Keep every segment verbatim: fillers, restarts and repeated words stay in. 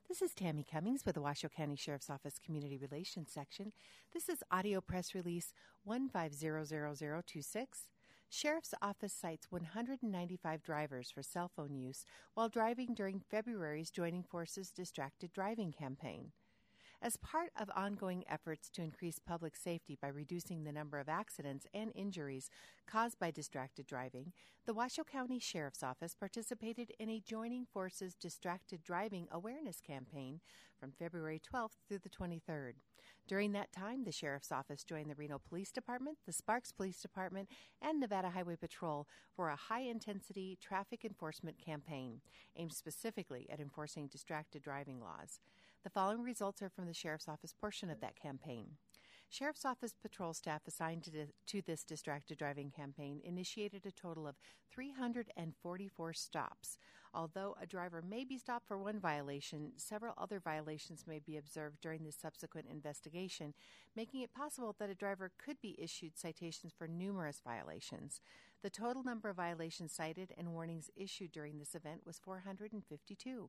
This is Tammy Cummings with the Washoe County Sheriff's Office Community Relations Section. This is audio press release one five zero zero zero two six. Sheriff's Office cites one hundred ninety-five drivers for cell phone use while driving during February's Joining Forces Distracted Driving campaign. As part of ongoing efforts to increase public safety by reducing the number of accidents and injuries caused by distracted driving, the Washoe County Sheriff's Office participated in a Joining Forces Distracted Driving Awareness campaign from February twelfth through the twenty-third. During that time, the Sheriff's Office joined the Reno Police Department, the Sparks Police Department, and Nevada Highway Patrol for a high-intensity traffic enforcement campaign aimed specifically at enforcing distracted driving laws. The following results are from the Sheriff's Office portion of that campaign. Sheriff's Office patrol staff assigned to, di- to this distracted driving campaign initiated a total of three hundred forty-four stops. Although a driver may be stopped for one violation, several other violations may be observed during the subsequent investigation, making it possible that a driver could be issued citations for numerous violations. The total number of violations cited and warnings issued during this event was four hundred fifty-two.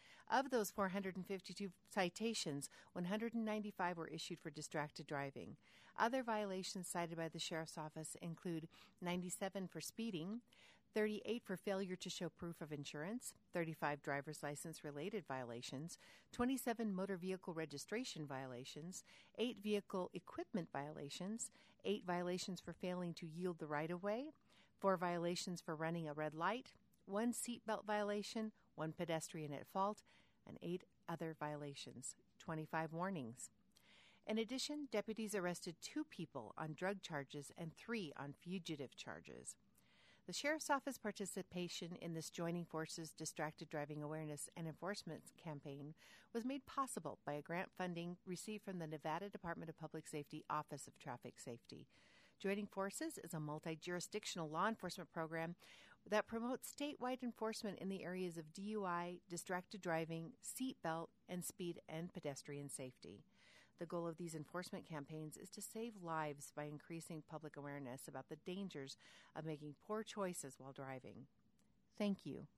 Of those four hundred fifty-two citations, one hundred ninety-five were issued for distracted driving. Other violations cited by the Sheriff's Office include ninety-seven for speeding, thirty-eight for failure to show proof of insurance, thirty-five driver's license-related violations, twenty-seven motor vehicle registration violations, eight vehicle equipment violations, eight violations for failing to yield the right-of-way, four violations for running a red light, one seatbelt violation, one pedestrian at fault, and eight other violations, twenty-five warnings. In addition, deputies arrested two people on drug charges and three on fugitive charges. The Sheriff's Office participation in this Joining Forces Distracted Driving Awareness and Enforcement campaign was made possible by a grant funding received from the Nevada Department of Public Safety Office of Traffic Safety. Joining Forces is a multi-jurisdictional law enforcement program that promotes statewide enforcement in the areas of D U I, distracted driving, seatbelt, and speed and pedestrian safety. The goal of these enforcement campaigns is to save lives by increasing public awareness about the dangers of making poor choices while driving. Thank you.